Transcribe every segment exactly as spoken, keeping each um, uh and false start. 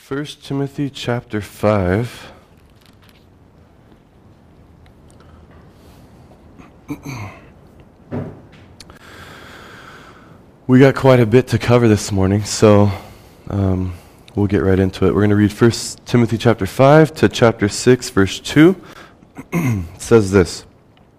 First Timothy chapter five. We got quite a bit to cover this morning, so um, we'll get right into it. We're going to read First Timothy chapter five to chapter six, verse two. It says this: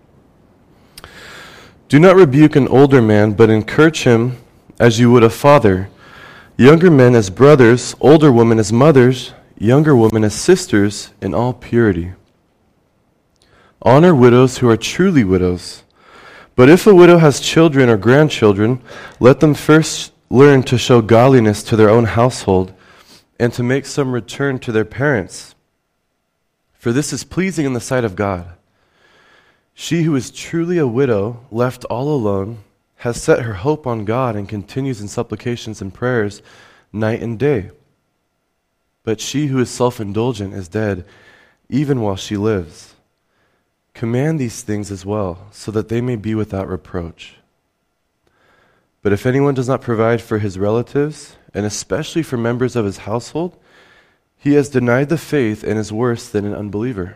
Do not rebuke an older man, but encourage him as you would a father. Younger men as brothers, older women as mothers, younger women as sisters, in all purity. Honor widows who are truly widows. But if a widow has children or grandchildren, let them first learn to show godliness to their own household and to make some return to their parents. For this is pleasing in the sight of God. She who is truly a widow, left all alone, has set her hope on God and continues in supplications and prayers night and day. But she who is self-indulgent is dead, even while she lives. Command these things as well, so that they may be without reproach. But if anyone does not provide for his relatives, and especially for members of his household, he has denied the faith and is worse than an unbeliever.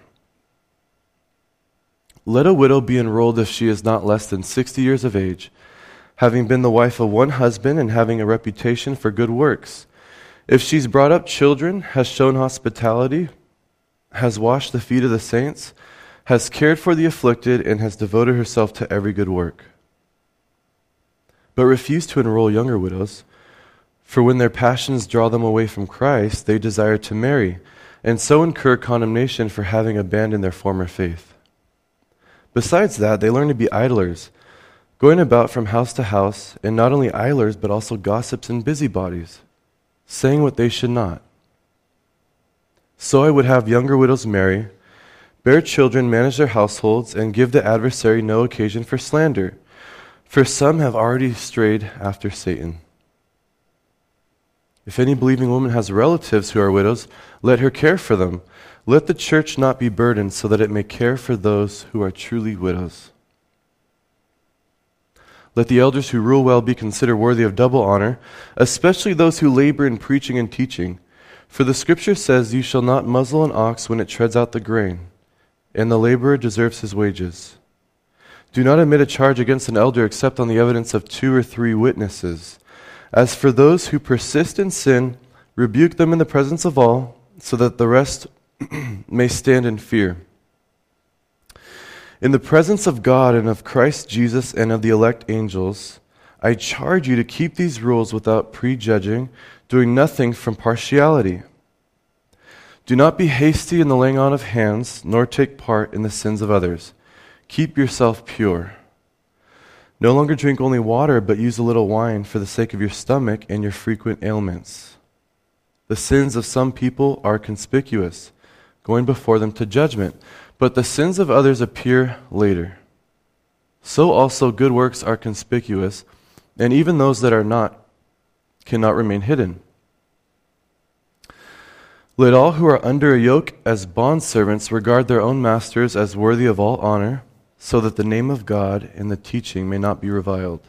Let a widow be enrolled if she is not less than sixty years of age, having been the wife of one husband and having a reputation for good works. If she's brought up children, has shown hospitality, has washed the feet of the saints, has cared for the afflicted, and has devoted herself to every good work. But refuse to enroll younger widows, for when their passions draw them away from Christ, they desire to marry, and so incur condemnation for having abandoned their former faith. Besides that, they learn to be idlers, going about from house to house, and not only idlers, but also gossips and busybodies, saying what they should not. So I would have younger widows marry, bear children, manage their households, and give the adversary no occasion for slander, for some have already strayed after Satan. If any believing woman has relatives who are widows, let her care for them. Let the church not be burdened, so that it may care for those who are truly widows. Let the elders who rule well be considered worthy of double honor, especially those who labor in preaching and teaching. For the Scripture says, You shall not muzzle an ox when it treads out the grain, and the laborer deserves his wages. Do not admit a charge against an elder except on the evidence of two or three witnesses. As for those who persist in sin, rebuke them in the presence of all, so that the rest may stand in fear. In the presence of God and of Christ Jesus and of the elect angels, I charge you to keep these rules without prejudging, doing nothing from partiality. Do not be hasty in the laying on of hands, nor take part in the sins of others. Keep yourself pure. No longer drink only water, but use a little wine for the sake of your stomach and your frequent ailments. The sins of some people are conspicuous, going before them to judgment, but the sins of others appear later. So also good works are conspicuous, and even those that are not cannot remain hidden. Let all who are under a yoke as bondservants regard their own masters as worthy of all honor, so that the name of God and the teaching may not be reviled.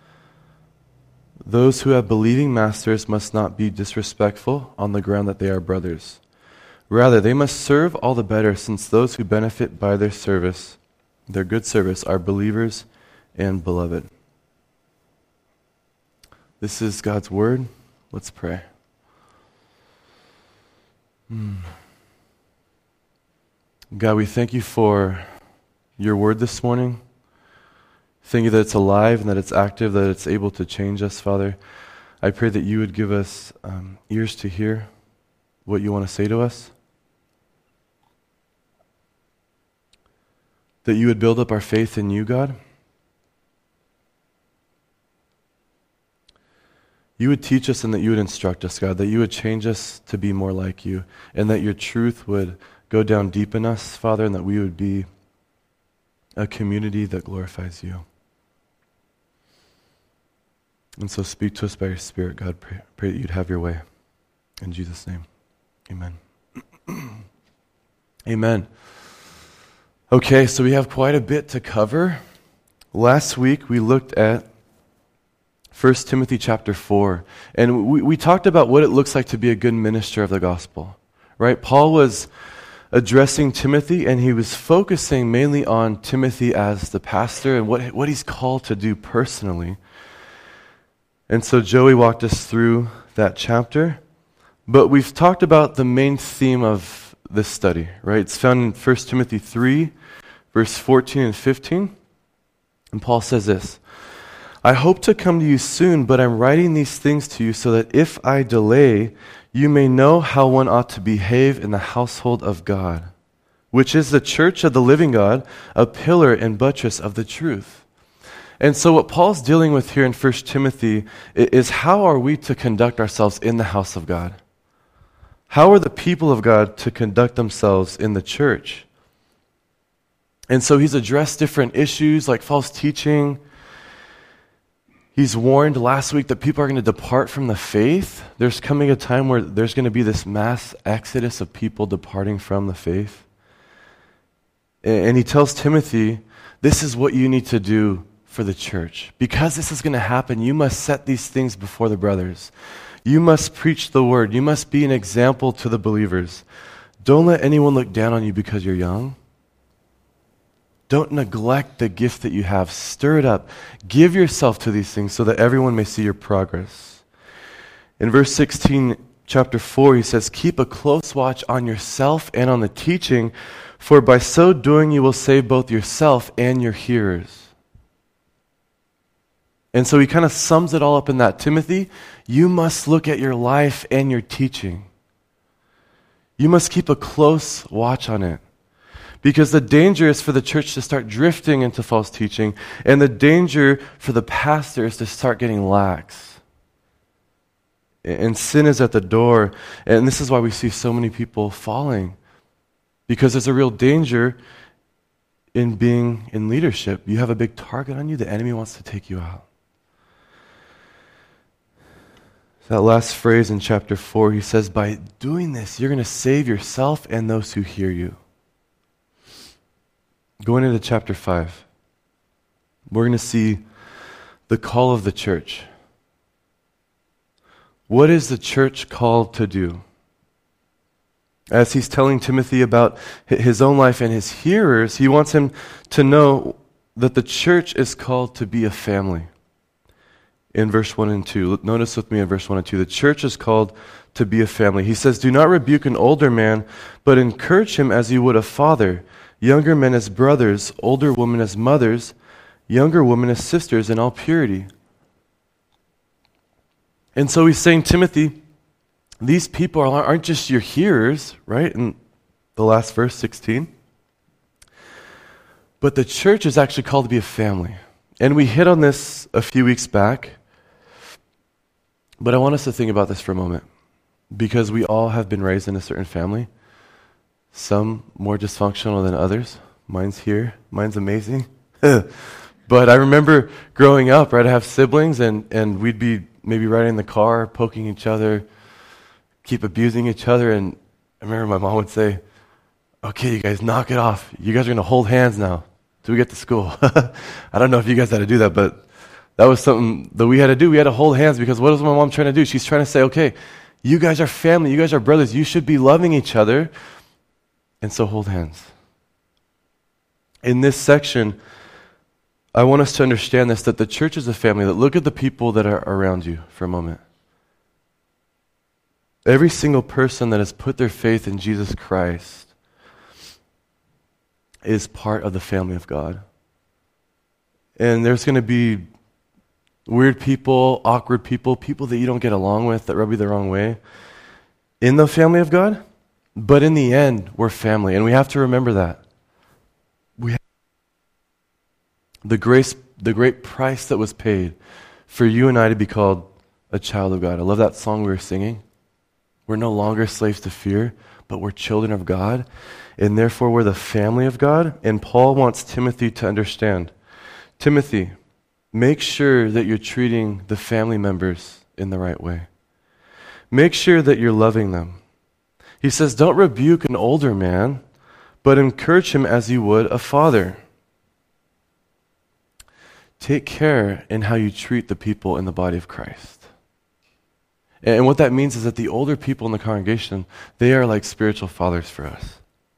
Those who have believing masters must not be disrespectful on the ground that they are brothers. Rather, they must serve all the better, since those who benefit by their service, their good service, are believers and beloved. This is God's word. Let's pray. Hmm. God, we thank you for your word this morning. Thank you that it's alive and that it's active, that it's able to change us, Father. I pray that you would give us um, ears to hear what you want to say to us. That you would build up our faith in you, God. You would teach us and that you would instruct us, God. That you would change us to be more like you. And that your truth would go down deep in us, Father, and that we would be a community that glorifies you. And so speak to us by your Spirit, God. Pray, pray that you'd have your way. In Jesus' name, amen. Amen. Okay, so we have quite a bit to cover. Last week we looked at First Timothy chapter four. And we, we talked about what it looks like to be a good minister of the gospel, right? Paul was addressing Timothy, and he was focusing mainly on Timothy as the pastor and what, what he's called to do personally. And so Joey walked us through that chapter. But we've talked about the main theme of this study, right? It's found in First Timothy three, verse fourteen and fifteen. And Paul says this, I hope to come to you soon, but I'm writing these things to you so that if I delay, you may know how one ought to behave in the household of God, which is the church of the living God, a pillar and buttress of the truth. And so what Paul's dealing with here in First Timothy is how are we to conduct ourselves in the house of God? How are the people of God to conduct themselves in the church? And so he's addressed different issues like false teaching. He's warned last week that people are going to depart from the faith. There's coming a time where there's going to be this mass exodus of people departing from the faith. And he tells Timothy, this is what you need to do for the church. Because this is going to happen, you must set these things before the brothers. You must preach the word. You must be an example to the believers. Don't let anyone look down on you because you're young. Don't neglect the gift that you have. Stir it up. Give yourself to these things so that everyone may see your progress. In verse sixteen, chapter four, he says, keep a close watch on yourself and on the teaching, for by so doing you will save both yourself and your hearers. And so he kind of sums it all up in that. Timothy, you must look at your life and your teaching. You must keep a close watch on it. Because the danger is for the church to start drifting into false teaching, and the danger for the pastor is to start getting lax. And sin is at the door, and this is why we see so many people falling. Because there's a real danger in being in leadership. You have a big target on you, the enemy wants to take you out. That last phrase in chapter four, he says, by doing this, you're going to save yourself and those who hear you. Going into chapter five, we're going to see the call of the church. What is the church called to do? As he's telling Timothy about his own life and his hearers, he wants him to know that the church is called to be a family. In verse one and two, notice with me in verse one and two, the church is called to be a family. He says, do not rebuke an older man, but encourage him as you would a father, younger men as brothers, older women as mothers, younger women as sisters in all purity. And so he's saying, Timothy, these people aren't just your hearers, right? In the last verse, sixteen. But the church is actually called to be a family. And we hit on this a few weeks back. But I want us to think about this for a moment. Because we all have been raised in a certain family. Some more dysfunctional than others. Mine's here. Mine's amazing. But I remember growing up, right, I have siblings, and, and we'd be maybe riding in the car, poking each other, keep abusing each other, and I remember my mom would say, okay, you guys, knock it off. You guys are going to hold hands now till we get to school. I don't know if you guys had to do that, but that was something that we had to do. We had to hold hands because what was my mom trying to do? She's trying to say, okay, you guys are family. You guys are brothers. You should be loving each other. And so hold hands. In this section, I want us to understand this, that the church is a family. That look at the people that are around you for a moment. Every single person that has put their faith in Jesus Christ is part of the family of God. And there's going to be weird people, awkward people, people that you don't get along with, that rub you the wrong way in the family of God. But in the end, we're family, and we have to remember that. We have the grace, the great price that was paid for you and I to be called a child of God. I love that song we were singing. We're no longer slaves to fear, but we're children of God, and therefore we're the family of God. And Paul wants Timothy to understand. Timothy, make sure that you're treating the family members in the right way. Make sure that you're loving them. He says, don't rebuke an older man, but encourage him as you would a father. take care in how you treat the people in the body of Christ. And what that means is that the older people in the congregation, they are like spiritual fathers for us.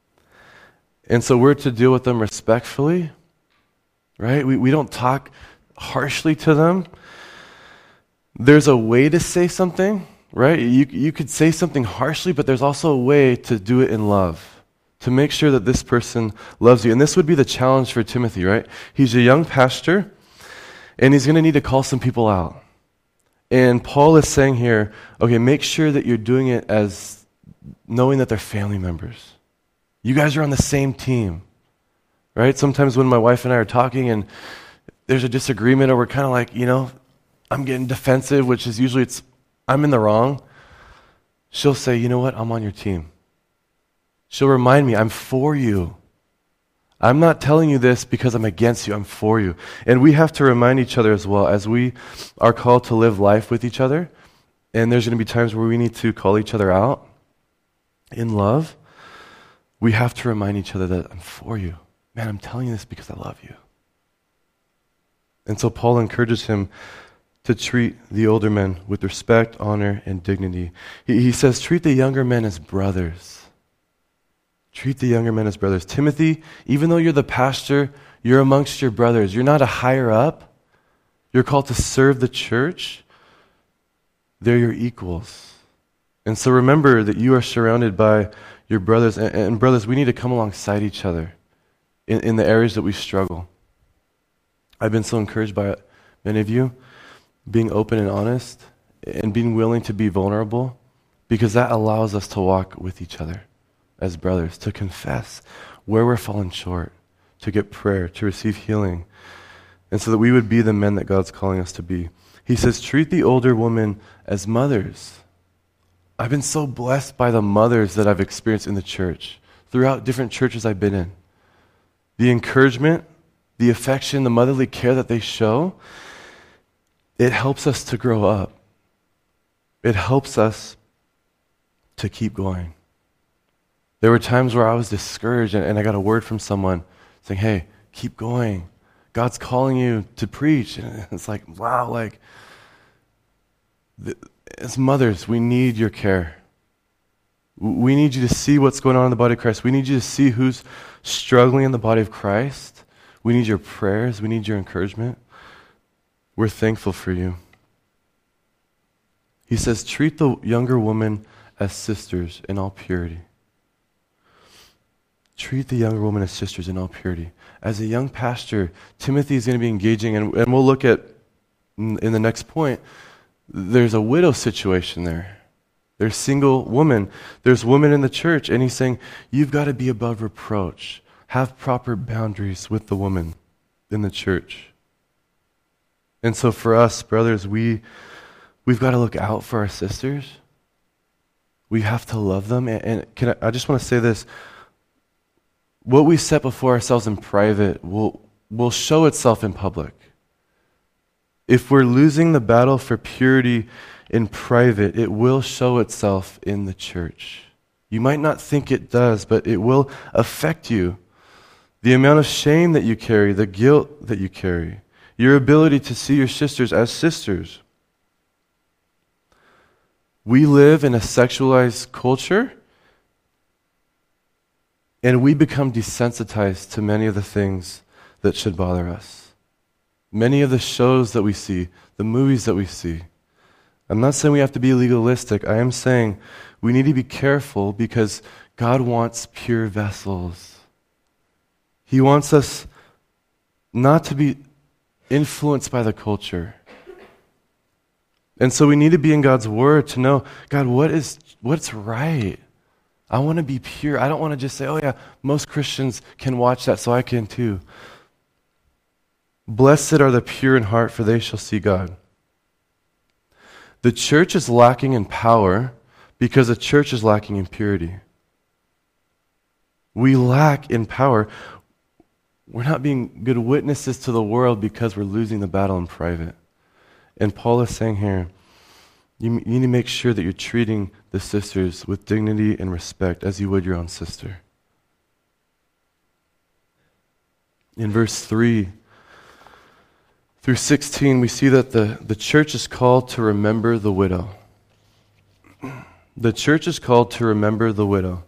And so we're to deal with them respectfully, right? We, we don't talk harshly to them. There's a way to say something, right? You, you could say something harshly, but there's also a way to do it in love, to make sure that this person loves you. And this would be the challenge for Timothy, right? He's a young pastor, and he's going to need to call some people out. And Paul is saying here, okay, make sure that you're doing it as knowing that they're family members. You guys are on the same team, right? Sometimes when my wife and I are talking and there's a disagreement, or we're kind of like, you know, I'm getting defensive, which is usually it's, I'm in the wrong. She'll say, you know what, I'm on your team. She'll remind me, I'm for you. I'm not telling you this because I'm against you, I'm for you. And we have to remind each other as well, as we are called to live life with each other, and there's going to be times where we need to call each other out in love. We have to remind each other that I'm for you. Man, I'm telling you this because I love you. And so Paul encourages him to treat the older men with respect, honor, and dignity. He, he says, treat the younger men as brothers. Treat the younger men as brothers. Timothy, even though you're the pastor, you're amongst your brothers. You're not a higher up. You're called to serve the church. They're your equals. And so remember that you are surrounded by your brothers. And, and brothers, we need to come alongside each other in, in the areas that we struggle. I've been so encouraged by many of you being open and honest and being willing to be vulnerable, because that allows us to walk with each other as brothers, to confess where we're falling short, to get prayer, to receive healing, and so that we would be the men that God's calling us to be. He says, treat the older women as mothers. I've been so blessed by the mothers that I've experienced in the church, throughout different churches I've been in. The encouragement, the affection, the motherly care that they show, it helps us to grow up. It helps us to keep going. There were times where I was discouraged and, and I got a word from someone saying, hey, keep going. God's calling you to preach. And it's like, wow, like, the, as mothers, we need your care. We need you to see what's going on in the body of Christ. We need you to see who's struggling in the body of Christ. We need your prayers. We need your encouragement. We're thankful for you. He says, treat the younger woman as sisters in all purity. Treat the younger woman as sisters in all purity. As a young pastor, Timothy is going to be engaging, and, and we'll look at, in, in the next point, there's a widow situation there. There's single woman. There's women in the church, and he's saying, you've got to be above reproach. Have proper boundaries with the woman in the church. And so for us, brothers, we, we've got to look out for our sisters. We have to love them. And, and can I, I just want to say this. What we set before ourselves in private will, will show itself in public. If we're losing the battle for purity in private, it will show itself in the church. You might not think it does, but it will affect you. The amount of shame that you carry, the guilt that you carry, your ability to see your sisters as sisters. We live in a sexualized culture, and we become desensitized to many of the things that should bother us. Many of the shows that we see, the movies that we see. I'm not saying we have to be legalistic. I am saying we need to be careful because God wants pure vessels. He wants us not to be influenced by the culture. And so we need to be in God's Word to know, God, what is what's right? I want to be pure. I don't want to just say, oh yeah, most Christians can watch that, so I can too. Blessed are the pure in heart, for they shall see God. The church is lacking in power because the church is lacking in purity. We lack in power. We're not being good witnesses to the world because we're losing the battle in private. And Paul is saying here, you, you need to make sure that you're treating the sisters with dignity and respect as you would your own sister. In verse three through sixteen, we see that the, the church is called to remember the widow. The church is called to remember the widow.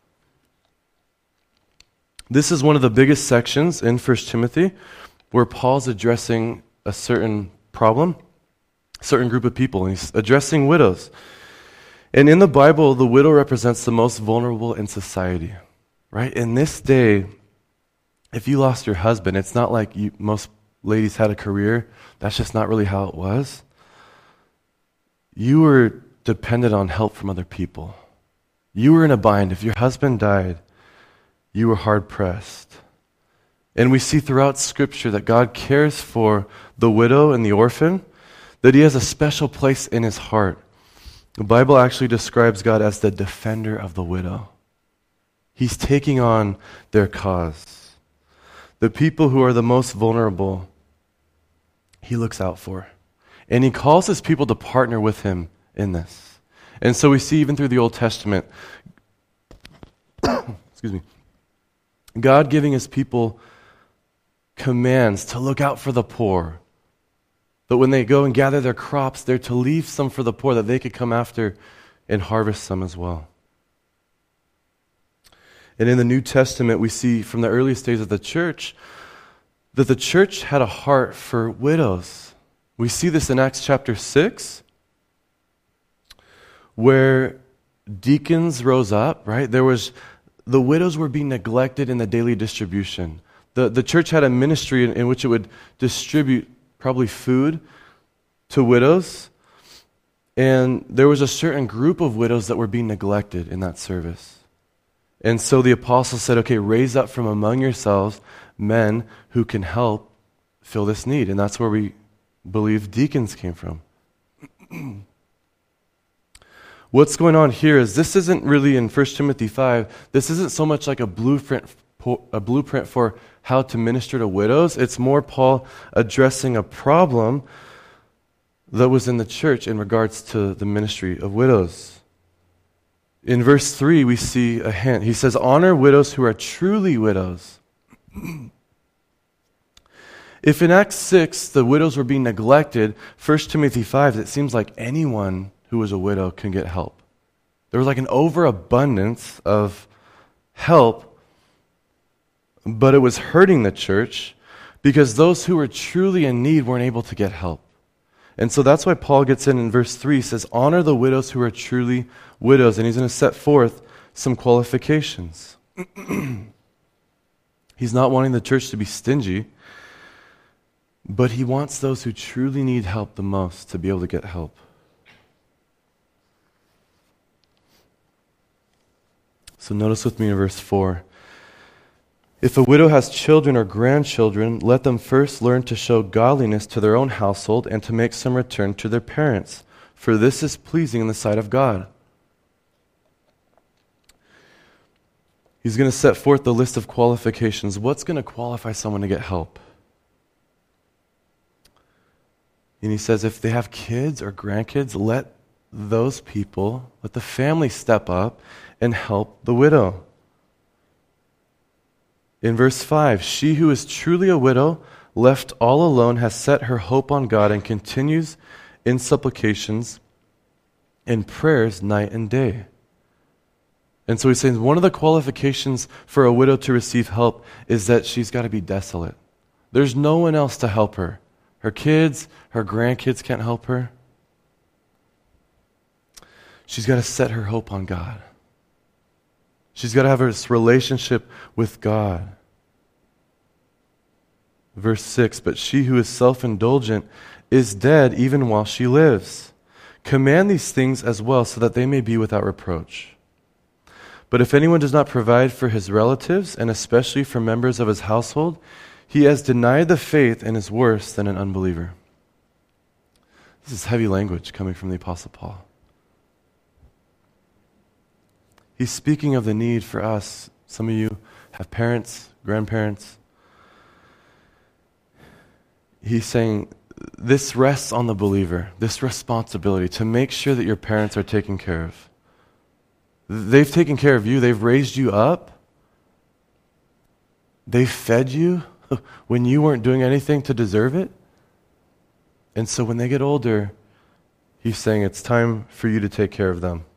This is one of the biggest sections in First Timothy where Paul's addressing a certain problem, a certain group of people, and he's addressing widows. And in the Bible, the widow represents the most vulnerable in society, right? In this day, if you lost your husband, it's not like you, most ladies had a career. That's just not really how it was. You were dependent on help from other people. You were in a bind. If your husband died, you were hard-pressed. And we see throughout Scripture that God cares for the widow and the orphan, that he has a special place in his heart. The Bible actually describes God as the defender of the widow. He's taking on their cause. The people who are the most vulnerable, he looks out for. And he calls his people to partner with him in this. And so we see even through the Old Testament, excuse me, God giving his people commands to look out for the poor. But when they go and gather their crops, they're to leave some for the poor that they could come after and harvest some as well. And in the New Testament, we see from the earliest days of the church that the church had a heart for widows. We see this in Acts chapter six, where deacons rose up, right? There was, the widows were being neglected in the daily distribution. The, the church had a ministry in, in which it would distribute probably food to widows, and there was a certain group of widows that were being neglected in that service. And so the apostles said, okay, raise up from among yourselves men who can help fill this need. And that's where we believe deacons came from. What's going on here is this isn't really in First Timothy five, this isn't so much like a blueprint, a blueprint for how to minister to widows. It's more Paul addressing a problem that was in the church in regards to the ministry of widows. In verse three, we see a hint. He says, honor widows who are truly widows. If in Acts six the widows were being neglected, First Timothy five, it seems like anyone who was a widow can get help. There was like an overabundance of help, but it was hurting the church because those who were truly in need weren't able to get help. And so that's why Paul gets in in verse three, he says, honor the widows who are truly widows. And he's going to set forth some qualifications. He's not wanting the church to be stingy, but he wants those who truly need help the most to be able to get help. So notice with me in verse four. If a widow has children or grandchildren, let them first learn to show godliness to their own household and to make some return to their parents, for this is pleasing in the sight of God. He's going to set forth the list of qualifications. What's going to qualify someone to get help? And he says if they have kids or grandkids, let those people, let the family step up and help the widow. In verse five, she who is truly a widow, left all alone, has set her hope on God and continues in supplications and prayers night and day. And so he's saying one of the qualifications for a widow to receive help is that she's got to be desolate. There's no one else to help her. Her kids, her grandkids can't help her. She's got to set her hope on God. She's got to have this relationship with God. Verse six, but she who is self-indulgent is dead even while she lives. Command these things as well so that they may be without reproach. But if anyone does not provide for his relatives, and especially for members of his household, he has denied the faith and is worse than an unbeliever. This is heavy language coming from the Apostle Paul. He's speaking of the need for us. Some of you have parents, grandparents. He's saying this rests on the believer, this responsibility to make sure that your parents are taken care of. They've taken care of you. They've raised you up. They've fed you when you weren't doing anything to deserve it. And so when they get older, he's saying it's time for you to take care of them.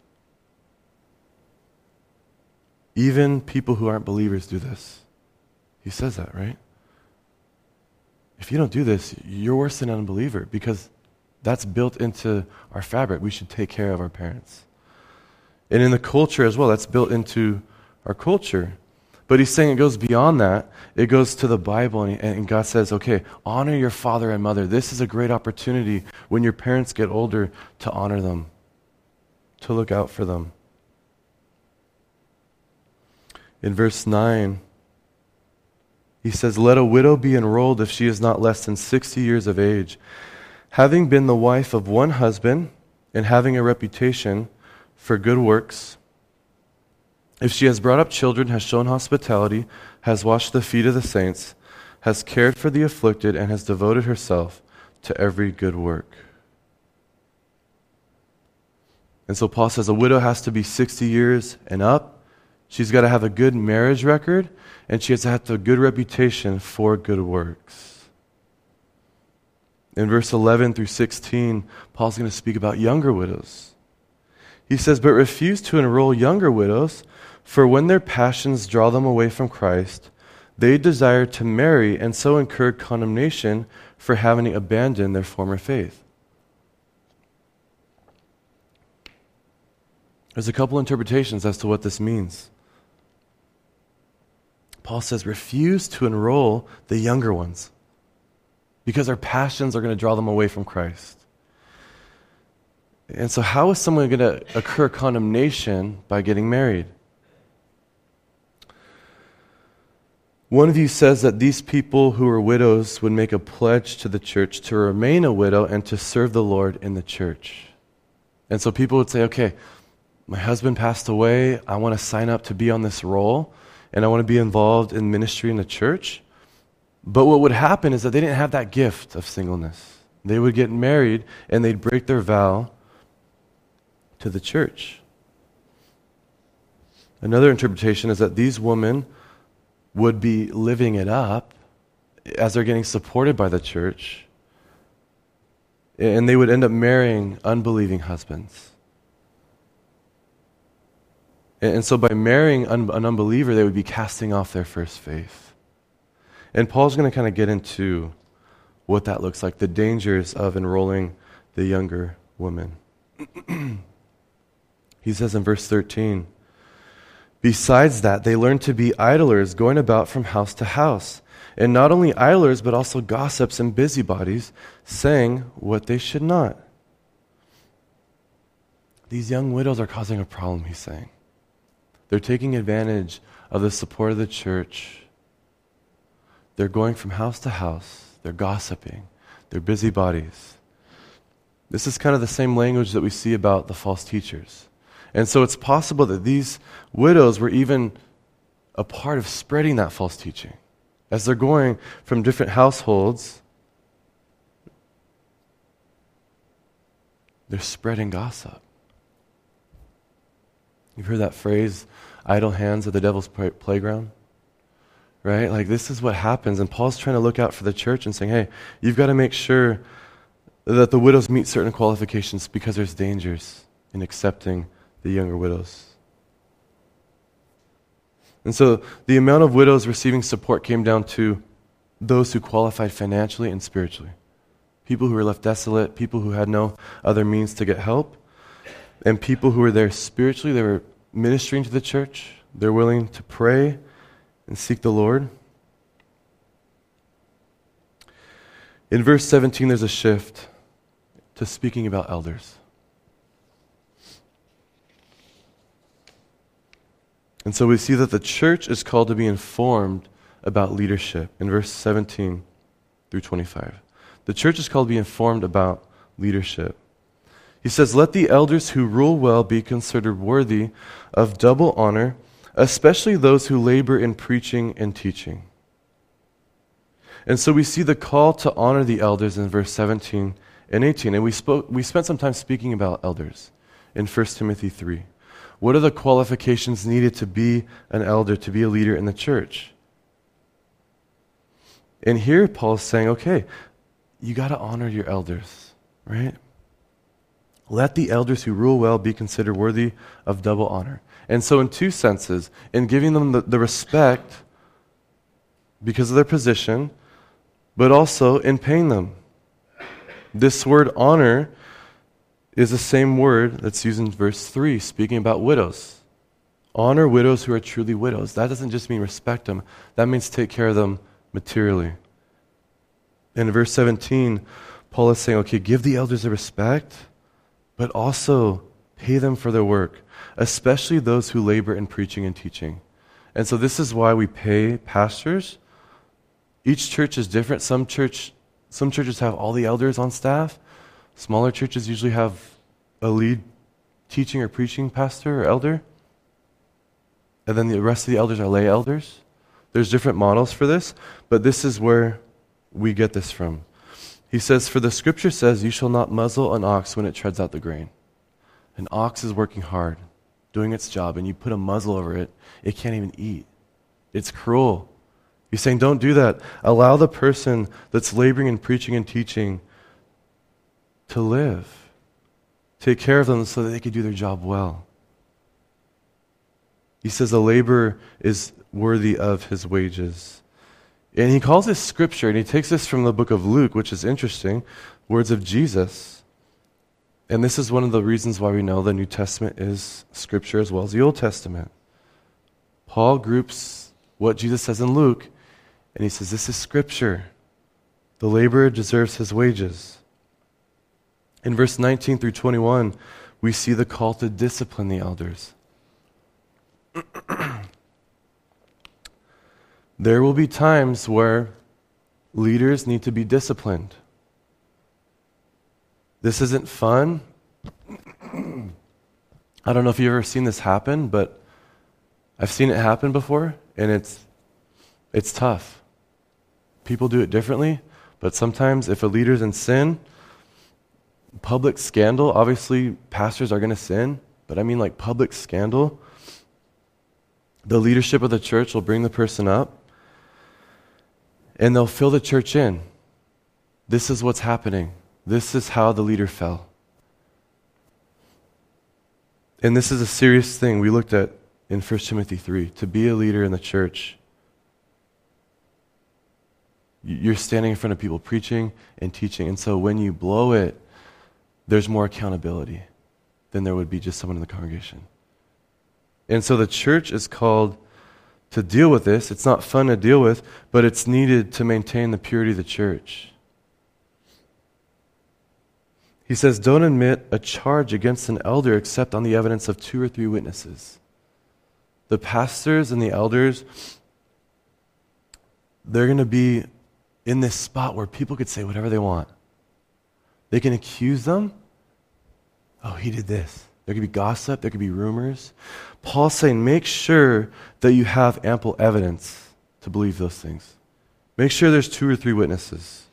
Even people who aren't believers do this. He says that, right? If you don't do this, you're worse than an unbeliever, because that's built into our fabric. We should take care of our parents. And in the culture as well, that's built into our culture. But he's saying it goes beyond that. It goes to the Bible, and, he, and God says, okay, honor your father and mother. This is a great opportunity when your parents get older to honor them, to look out for them. In verse nine, he says, let a widow be enrolled if she is not less than sixty years of age, having been the wife of one husband and having a reputation for good works. If she has brought up children, has shown hospitality, has washed the feet of the saints, has cared for the afflicted, and has devoted herself to every good work. And so Paul says a widow has to be sixty years and up. She's got to have a good marriage record, and she has to have a good reputation for good works. In verse eleven through sixteen, Paul's going to speak about younger widows. He says, but refuse to enroll younger widows, for when their passions draw them away from Christ, they desire to marry and so incur condemnation for having abandoned their former faith. There's a couple interpretations as to what this means. Paul says, refuse to enroll the younger ones, because their passions are going to draw them away from Christ. And so how is someone going to incur condemnation by getting married? One of you says that these people who are widows would make a pledge to the church to remain a widow and to serve the Lord in the church. And so people would say, okay, my husband passed away, I want to sign up to be on this role, and I want to be involved in ministry in the church. But what would happen is that they didn't have that gift of singleness. They would get married and they'd break their vow to the church. Another interpretation is that these women would be living it up as they're getting supported by the church, and they would end up marrying unbelieving husbands. And so by marrying un- an unbeliever, they would be casting off their first faith. And Paul's going to kind of get into what that looks like, the dangers of enrolling the younger women. He says in verse thirteen, besides that, they learn to be idlers, going about from house to house. And not only idlers, but also gossips and busybodies, saying what they should not. These young widows are causing a problem, he's saying. They're taking advantage of the support of the church. They're going from house to house. They're gossiping. They're busybodies. This is kind of the same language that we see about the false teachers. And so it's possible that these widows were even a part of spreading that false teaching. As they're going from different households, they're spreading gossip. You've heard that phrase, idle hands at the devil's playground? Right? Like, this is what happens. And Paul's trying to look out for the church and saying, hey, you've got to make sure that the widows meet certain qualifications, because there's dangers in accepting the younger widows. And so the amount of widows receiving support came down to those who qualified financially and spiritually. People who were left desolate, people who had no other means to get help, and people who were there spiritually. They were ministering to the church. They're willing to pray and seek the Lord. In verse seventeen, there's a shift to speaking about elders. And so we see that the church is called to be informed about leadership in verse seventeen through twenty-five. The church is called to be informed about leadership. He says, let the elders who rule well be considered worthy of double honor, especially those who labor in preaching and teaching. And so we see the call to honor the elders in verse seventeen and eighteen. And we spoke, we spent some time speaking about elders in First Timothy three. What are the qualifications needed to be an elder, to be a leader in the church? And here Paul is saying, okay, you got to honor your elders, right? Let the elders who rule well be considered worthy of double honor. And so in two senses, in giving them the, the respect because of their position, but also in paying them. This word honor is the same word that's used in verse three, speaking about widows. Honor widows who are truly widows. That doesn't just mean respect them. That means take care of them materially. In verse seventeen, Paul is saying, okay, give the elders a respect, but also pay them for their work, especially those who labor in preaching and teaching. And so this is why we pay pastors. Each church is different. Some church, some churches have all the elders on staff. Smaller churches usually have a lead teaching or preaching pastor or elder. And then the rest of the elders are lay elders. There's different models for this, but this is where we get this from. He says, for the scripture says, you shall not muzzle an ox when it treads out the grain. An ox is working hard, doing its job, and you put a muzzle over it, it can't even eat. It's cruel. He's saying, don't do that. Allow the person that's laboring in preaching and teaching to live. Take care of them so that they can do their job well. He says a laborer is worthy of his wages. And he calls this scripture, and he takes this from the book of Luke, which is interesting, words of Jesus. And this is one of the reasons why we know the New Testament is scripture as well as the Old Testament. Paul groups what Jesus says in Luke, and he says, this is scripture. The laborer deserves his wages. In verse nineteen through twenty-one, we see the call to discipline the elders. There will be times where leaders need to be disciplined. This isn't fun. I don't know if you've ever seen this happen, but I've seen it happen before, and it's it's tough. People do it differently, but sometimes if a leader's in sin, public scandal, obviously pastors are going to sin, but I mean like public scandal, the leadership of the church will bring the person up, and they'll fill the church in. This is what's happening. This is how the leader fell. And this is a serious thing we looked at in First Timothy three. To be a leader in the church, you're standing in front of people preaching and teaching. And so when you blow it, there's more accountability than there would be just someone in the congregation. And so the church is called to deal with this. It's not fun to deal with, but it's needed to maintain the purity of the church. He says, don't admit a charge against an elder except on the evidence of two or three witnesses. The pastors and the elders, they're going to be in this spot where people could say whatever they want. They can accuse them. Oh, he did this. There could be gossip. There could be rumors. Paul's saying, make sure that you have ample evidence to believe those things. Make sure there's two or three witnesses.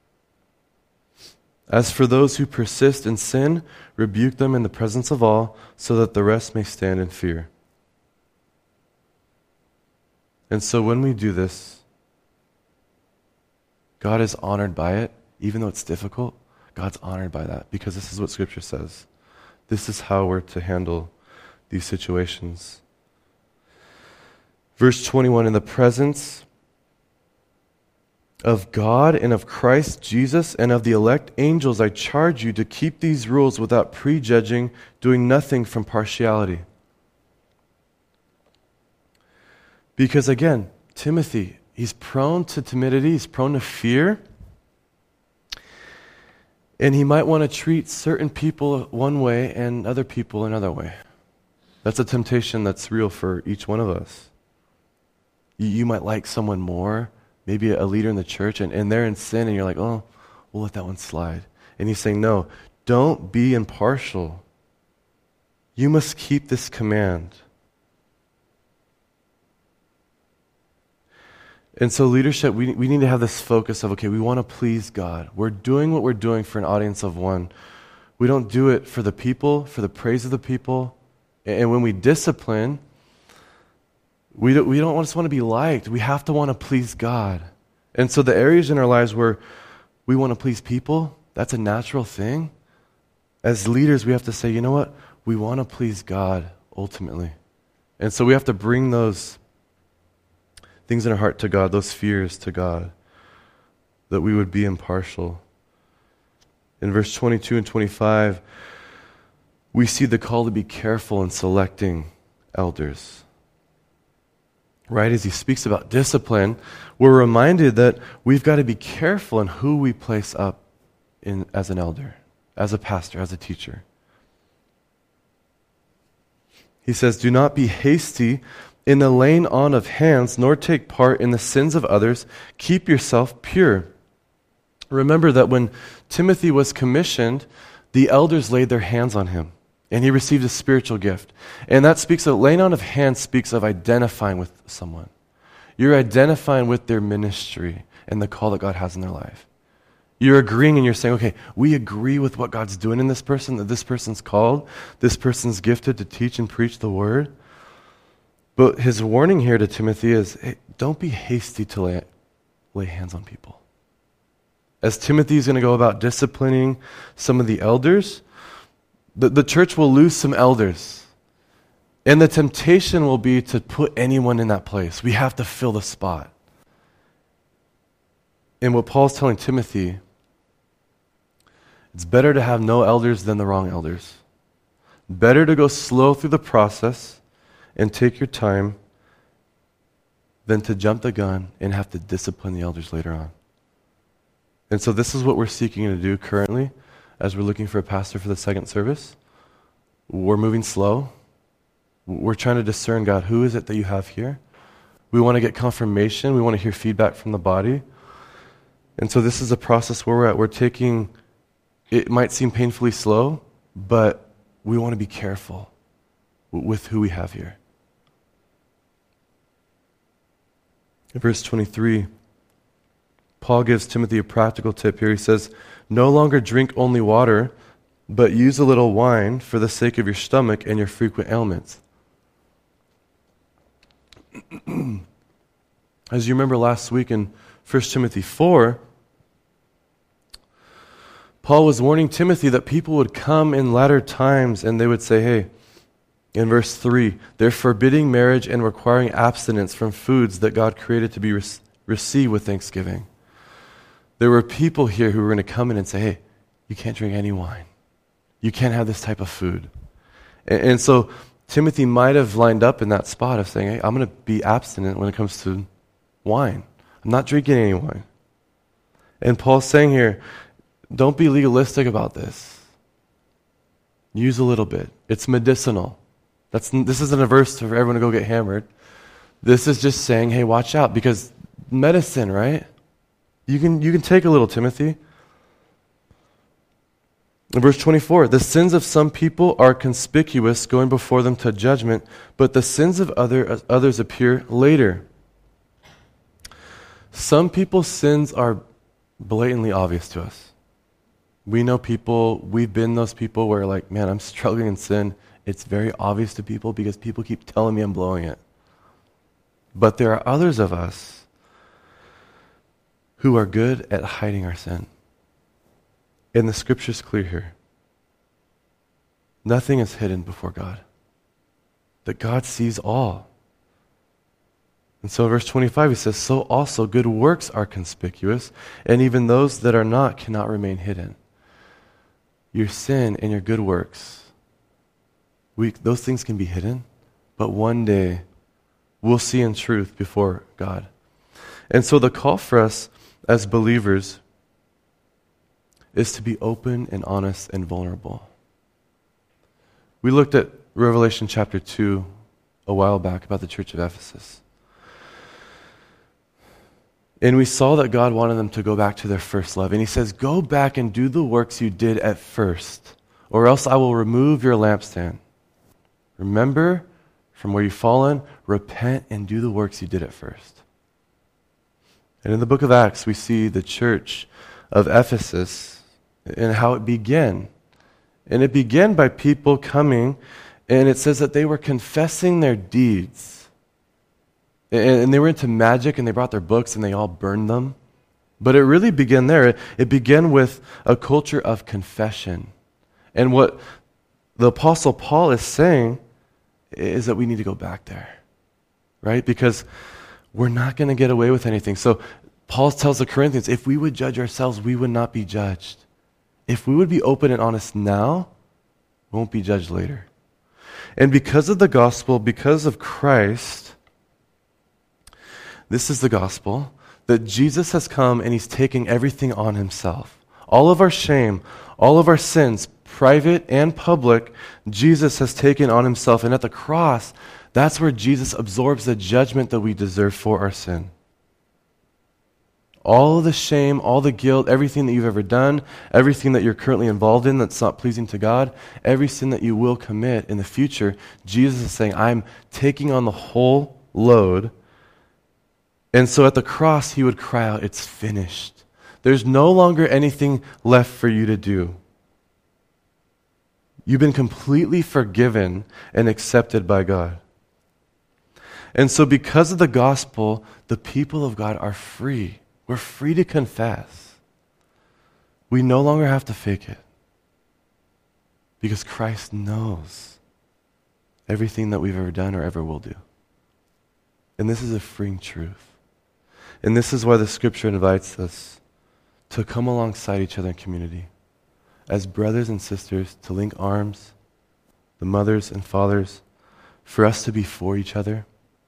As for those who persist in sin, rebuke them in the presence of all, so that the rest may stand in fear. And so when we do this, God is honored by it, even though it's difficult. God's honored by that, because this is what Scripture says. This is how we're to handle these situations. Verse twenty-one, in the presence of God and of Christ Jesus and of the elect angels, I charge you to keep these rules without prejudging, doing nothing from partiality. Because again, Timothy, he's prone to timidity, he's prone to fear. And he might want to treat certain people one way and other people another way. That's a temptation that's real for each one of us. You, you might like someone more, maybe a leader in the church, and, and they're in sin, and you're like, oh, we'll let that one slide. And he's saying, no, don't be impartial. You must keep this command. And so leadership, we we need to have this focus of, okay, we want to please God. We're doing what we're doing for an audience of one. We don't do it for the people, for the praise of the people. And when we discipline, we don't, we don't just want to be liked. We have to want to please God. And so the areas in our lives where we want to please people. That's a natural thing. As leaders, we have to say, you know what? We want to please God ultimately. And so we have to bring those things in our heart to God, those fears to God, that we would be impartial. In verse twenty-two and twenty-five, we see the call to be careful in selecting elders. Right, as he speaks about discipline, we're reminded that we've got to be careful in who we place up in as an elder, as a pastor, as a teacher. He says, do not be hasty in the laying on of hands, nor take part in the sins of others. Keep yourself pure. Remember that when Timothy was commissioned, the elders laid their hands on him, and he received a spiritual gift. And that speaks of, laying on of hands speaks of identifying with someone. You're identifying with their ministry and the call that God has in their life. You're agreeing and you're saying, okay, we agree with what God's doing in this person, that this person's called, this person's gifted to teach and preach the word. But his warning here to Timothy is, hey, don't be hasty to lay, lay hands on people. As Timothy is going to go about disciplining some of the elders, the, the church will lose some elders. And the temptation will be to put anyone in that place. We have to fill the spot. And what Paul's telling Timothy, it's better to have no elders than the wrong elders. Better to go slow through the process and take your time than to jump the gun and have to discipline the elders later on. And so this is what we're seeking to do currently as we're looking for a pastor for the second service. We're moving slow. We're trying to discern, God, who is it that you have here? We want to get confirmation. We want to hear feedback from the body. And so this is a process where we're at. We're taking, it might seem painfully slow, but we want to be careful with who we have here. In verse twenty-three, Paul gives Timothy a practical tip here. He says, no longer drink only water, but use a little wine for the sake of your stomach and your frequent ailments. As you remember last week in First Timothy four, Paul was warning Timothy that people would come in latter times and they would say, hey, in verse three, they're forbidding marriage and requiring abstinence from foods that God created to be re- received with thanksgiving. There were people here who were going to come in and say, hey, you can't drink any wine. You can't have this type of food. And, and so Timothy might have lined up in that spot of saying, hey, I'm going to be abstinent when it comes to wine. I'm not drinking any wine. And Paul's saying here, don't be legalistic about this. Use a little bit. It's medicinal. That's, this isn't a verse for everyone to go get hammered. This is just saying, hey, watch out, because medicine, right? You can, you can take a little, Timothy. In verse twenty-four, the sins of some people are conspicuous, going before them to judgment, but the sins of other, others appear later. Some people's sins are blatantly obvious to us. We know people, we've been those people where like, man, I'm struggling in sin. It's very obvious to people because people keep telling me I'm blowing it. But there are others of us who are good at hiding our sin. And the scripture's clear here. Nothing is hidden before God. That God sees all. And so in verse twenty-five he says, so also good works are conspicuous, and even those that are not cannot remain hidden. Your sin and your good works, we, those things can be hidden, but one day we'll see in truth before God. And so the call for us as believers is to be open and honest and vulnerable. We looked at Revelation chapter two a while back about the church of Ephesus. And we saw that God wanted them to go back to their first love. And he says, go back and do the works you did at first, or else I will remove your lampstand. Remember from where you've fallen, repent and do the works you did at first. And in the book of Acts, we see the church of Ephesus and how it began. And it began by people coming, and it says that they were confessing their deeds. And they were into magic, and they brought their books, and they all burned them. But it really began there. It, it began with a culture of confession. And what the Apostle Paul is saying is that we need to go back there, right? Because we're not going to get away with anything. So Paul tells the Corinthians, if we would judge ourselves, we would not be judged. If we would be open and honest now, we won't be judged later. And because of the gospel, because of Christ, this is the gospel, that Jesus has come and he's taking everything on himself. All of our shame, all of our sins, private and public, Jesus has taken on himself. And at the cross, that's where Jesus absorbs the judgment that we deserve for our sin. All of the shame, all the guilt, everything that you've ever done, everything that you're currently involved in that's not pleasing to God, every sin that you will commit in the future, Jesus is saying, I'm taking on the whole load. And so at the cross, he would cry out, it's finished. There's no longer anything left for you to do. You've been completely forgiven and accepted by God. And so because of the gospel, the people of God are free. We're free to confess. We no longer have to fake it. Because Christ knows everything that we've ever done or ever will do. And this is a freeing truth. And this is why the scripture invites us to come alongside each other in community. As brothers and sisters, to link arms, the mothers and fathers, for us to be for each other.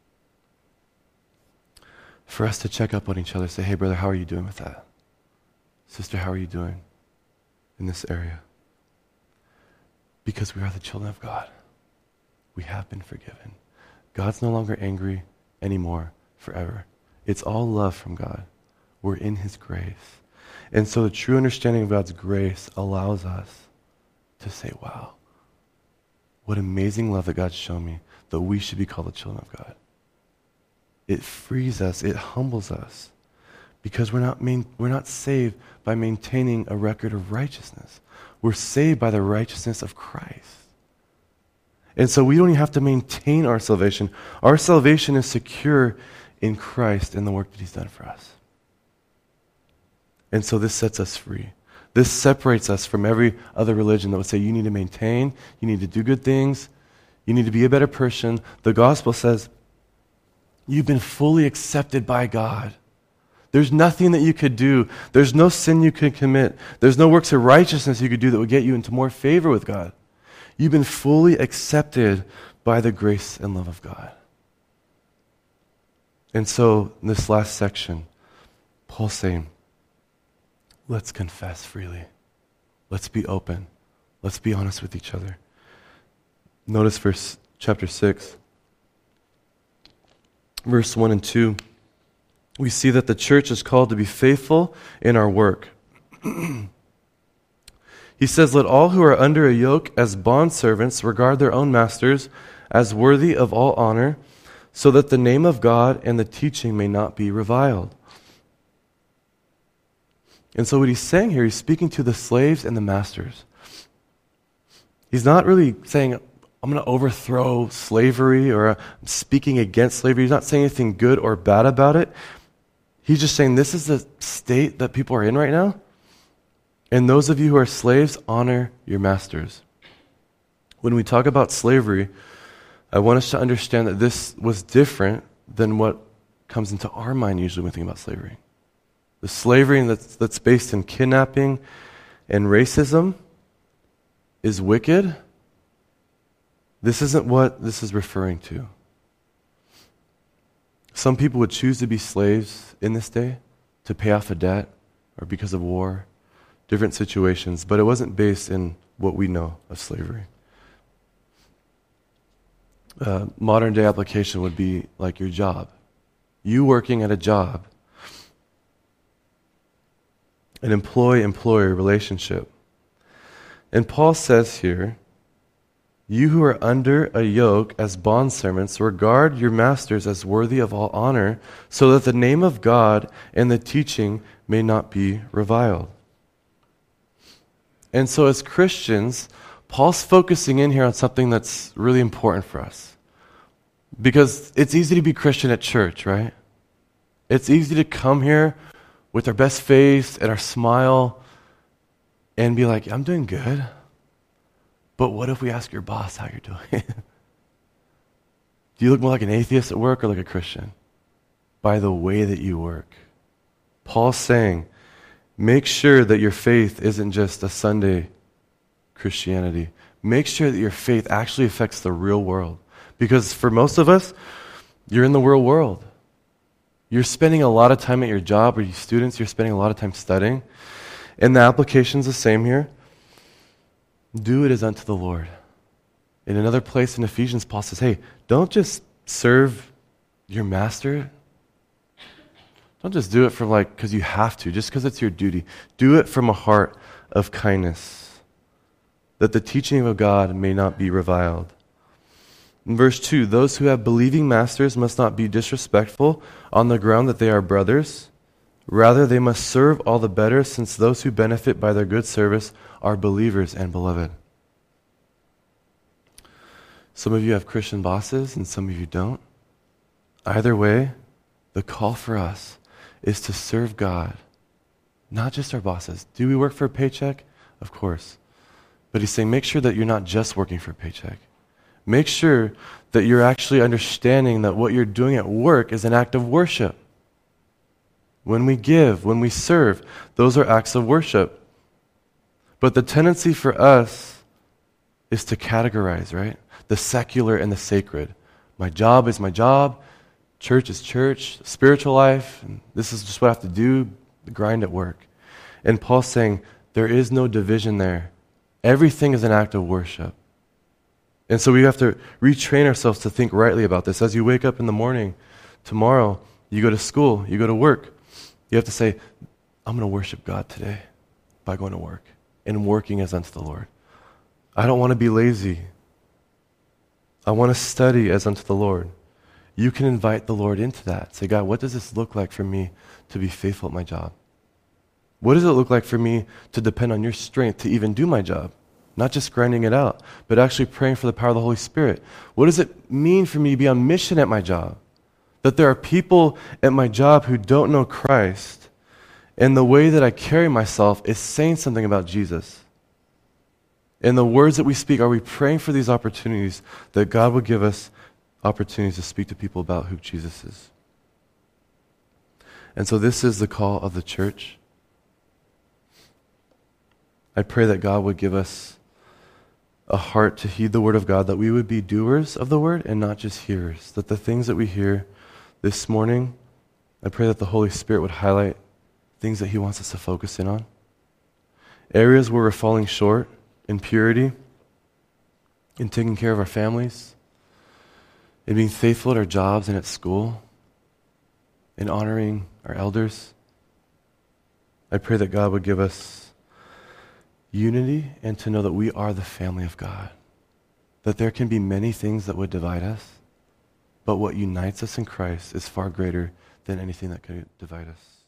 For us to check up on each other, say, hey brother, how are you doing with that? Sister, how are you doing in this area? Because we are the children of God. We have been forgiven. God's no longer angry anymore forever. It's all love from God. We're in his grace. And so the true understanding of God's grace allows us to say, wow, what amazing love that God's shown me, that we should be called the children of God. It frees us, it humbles us, because we're not main, we're not saved by maintaining a record of righteousness. We're saved by the righteousness of Christ. And so we don't even have to maintain our salvation. Our salvation is secure in Christ and the work that he's done for us. And so this sets us free. This separates us from every other religion that would say you need to maintain, you need to do good things, you need to be a better person. The gospel says you've been fully accepted by God. There's nothing that you could do. There's no sin you could commit. There's no works of righteousness you could do that would get you into more favor with God. You've been fully accepted by the grace and love of God. And so, in this last section, Paul's saying, let's confess freely. Let's be open. Let's be honest with each other. Notice verse chapter six. Verse one and two, we see that the church is called to be faithful in our work. He says, let all who are under a yoke as bondservants regard their own masters as worthy of all honor, so that the name of God and the teaching may not be reviled. And so what he's saying here, he's speaking to the slaves and the masters. He's not really saying, I'm going to overthrow slavery or I'm speaking against slavery. He's not saying anything good or bad about it. He's just saying this is the state that people are in right now. And those of you who are slaves, honor your masters. When we talk about slavery, I want us to understand that this was different than what comes into our mind usually when we think about slavery. The slavery that's, that's based in kidnapping and racism is wicked. This isn't what this is referring to. Some people would choose to be slaves in this day to pay off a debt or because of war, different situations, but it wasn't based in what we know of slavery. Uh, modern day application would be like your job. You working at a job, an employee-employer relationship. And Paul says here, you who are under a yoke as bondservants, regard your masters as worthy of all honor, so that the name of God and the teaching may not be reviled. And so as Christians, Paul's focusing in here on something that's really important for us. Because it's easy to be Christian at church, right? It's easy to come here with our best face and our smile and be like, I'm doing good. But what if we ask your boss how you're doing? Do you look more like an atheist at work or like a Christian? By the way that you work. Paul's saying, make sure that your faith isn't just a Sunday Christianity. Make sure that your faith actually affects the real world. Because for most of us, you're in the real world. You're spending a lot of time at your job, or you students, you're spending a lot of time studying. And the application's the same here. Do it as unto the Lord. In another place in Ephesians, Paul says, hey, don't just serve your master. Don't just do it for like, because you have to, just because it's your duty. Do it from a heart of kindness, that the teaching of God may not be reviled. In verse two, those who have believing masters must not be disrespectful on the ground that they are brothers. Rather, they must serve all the better, since those who benefit by their good service are believers and beloved. Some of you have Christian bosses and some of you don't. Either way, the call for us is to serve God, not just our bosses. Do we work for a paycheck? Of course. But he's saying make sure that you're not just working for a paycheck. Make sure that you're actually understanding that what you're doing at work is an act of worship. When we give, when we serve, those are acts of worship. But the tendency for us is to categorize, right? The secular and the sacred. My job is my job. Church is church. Spiritual life. And this is just what I have to do. The grind at work. And Paul's saying there is no division there. Everything is an act of worship. And so we have to retrain ourselves to think rightly about this. As you wake up in the morning, tomorrow, you go to school, you go to work, you have to say, I'm going to worship God today by going to work and working as unto the Lord. I don't want to be lazy. I want to study as unto the Lord. You can invite the Lord into that. Say, God, what does this look like for me to be faithful at my job? What does it look like for me to depend on your strength to even do my job? Not just grinding it out, but actually praying for the power of the Holy Spirit. What does it mean for me to be on mission at my job? That there are people at my job who don't know Christ, and the way that I carry myself is saying something about Jesus. In the words that we speak, are we praying for these opportunities that God will give us opportunities to speak to people about who Jesus is? And so this is the call of the church. I pray that God would give us a heart to heed the word of God, that we would be doers of the word and not just hearers, that the things that we hear this morning, I pray that the Holy Spirit would highlight things that he wants us to focus in on. Areas where we're falling short in purity, in taking care of our families, in being faithful at our jobs and at school, in honoring our elders. I pray that God would give us unity and to know that we are the family of God. That there can be many things that would divide us, but what unites us in Christ is far greater than anything that could divide us.